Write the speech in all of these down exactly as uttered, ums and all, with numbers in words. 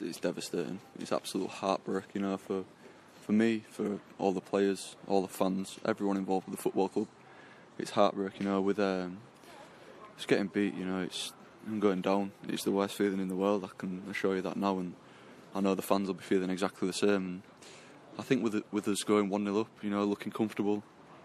it's it's devastating. It's absolute heartbreak, you know, for for me, for all the players, all the fans, everyone involved with the football club. It's heartbreak, you know, with um, it's getting beat, you know, it's I'm going down. It's the worst feeling in the world. I can assure you that now, and I know the fans will be feeling exactly the same. And I think with it, with us going one nil up, you know, looking comfortable,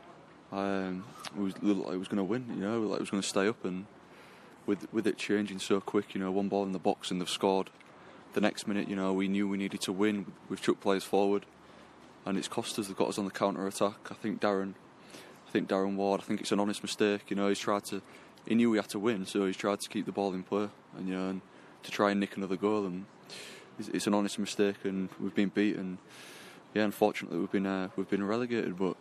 um, it was looked like it was going to win, you know, like it was going to stay up, and with with it changing so quick, you know, one ball in the box and they've scored. The next minute, you know, we knew we needed to win. We've chucked players forward, and it's cost us. They've got us on the counter attack. I think Darren, I think Darren Ward. I think it's an honest mistake. You know, he's tried to. He knew he had to win, so he's tried to keep the ball in play, and you know, and to try and nick another goal. And it's, it's an honest mistake, and we've been beaten. Yeah, unfortunately, we've been uh, we've been relegated. But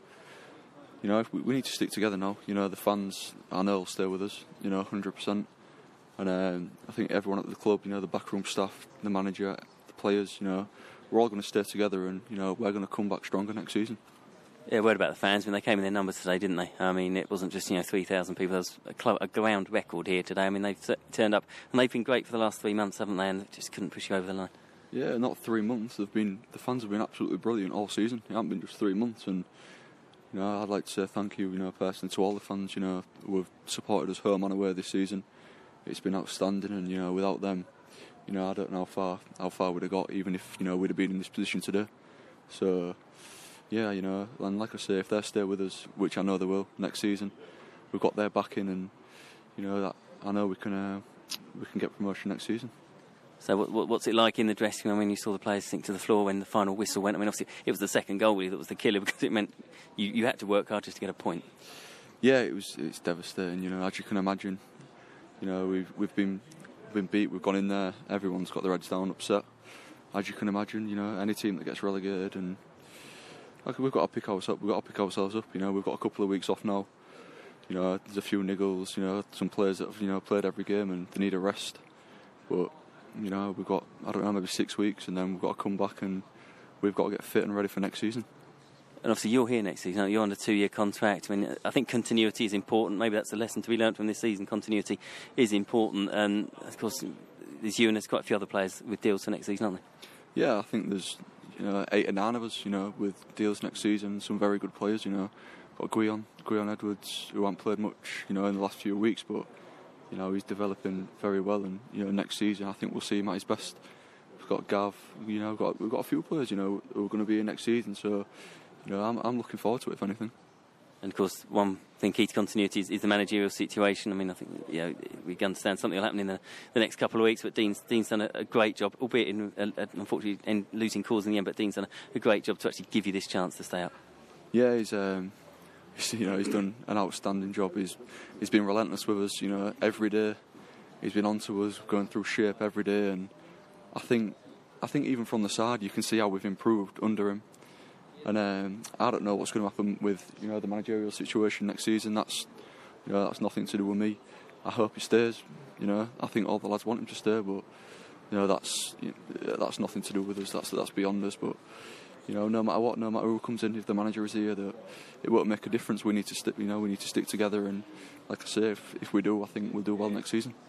you know, we, we need to stick together now. You know, the fans, I know, will stay with us. You know, one hundred percent. And um, I think everyone at the club, you know, the backroom staff, the manager, the players, you know, we're all going to stay together, and you know, we're going to come back stronger next season. Yeah, word about the fans. I mean, they came in their numbers today, didn't they? I mean, it wasn't just, you know, three thousand people. There was a, cl- a ground record here today. I mean, they've t- turned up, and they've been great for the last three months, haven't they? And they just couldn't push you over the line. Yeah, not three months. They've been the fans have been absolutely brilliant all season. It hasn't been just three months, and you know, I'd like to say thank you, you know, personally to all the fans, you know, who have supported us home and away this season. It's been outstanding, and you know, without them, you know, I don't know how far how far we'd have got, even if you know we'd have been in this position today. So, yeah, you know, and like I say, if they stay with us, which I know they will next season, we've got their backing, and you know, that I know we can uh, we can get promotion next season. So, what, what, what's it like in the dressing room when you saw the players sink to the floor when the final whistle went? I mean, obviously, it was the second goal really that was the killer, because it meant you, you had to work hard just to get a point. Yeah, it was it's devastating. You know, as you can imagine. You know, we've we've been been beat. We've gone in there. Everyone's got their heads down, upset. As you can imagine, you know, any team that gets relegated, and like, we've got to pick ourselves. We've got to pick ourselves up. You know, we've got a couple of weeks off now. You know, there's a few niggles. You know, some players that have you know played every game and they need a rest. But you know, we've got I don't know maybe six weeks, and then we've got to come back and we've got to get fit and ready for next season. And obviously you're here next season, you're on a two-year contract. I mean, I think continuity is important. Maybe that's a lesson to be learned from this season. Continuity is important. And, of course, there's you and there's quite a few other players with deals for next season, aren't there? Yeah, I think there's you know, eight or nine of us, you know, with deals next season. Some very good players, you know. Got Guion, Guion Edwards, who hasn't played much, you know, in the last few weeks. But, you know, he's developing very well. And, you know, next season I think we'll see him at his best. We've got Gav, you know, we've got, we've got a few players, you know, who are going to be here next season. So... You know, I'm, I'm looking forward to it, if anything. And, of course, one thing key to continuity is, is the managerial situation. I mean, I think, you know, we understand something will happen in the, the next couple of weeks, but Dean's, Dean's done a, a great job, albeit, in, uh, unfortunately, in losing cause in the end, but Dean's done a, a great job to actually give you this chance to stay up. Yeah, he's, um, he's, you know, he's done an outstanding job. He's, he's been relentless with us, you know, every day. He's been on to us, going through shape every day, and I think, I think even from the side, you can see how we've improved under him. And um, I don't know what's going to happen with you know the managerial situation next season. That's you know that's nothing to do with me. I hope he stays. You know I think all the lads want him to stay, but you know that's you know, that's nothing to do with us. That's that's beyond us. But you know no matter what, no matter who comes in, if the manager is here, that it won't make a difference. We need to stick. You know we need to stick together. And like I say, if if we do, I think we'll do well next season.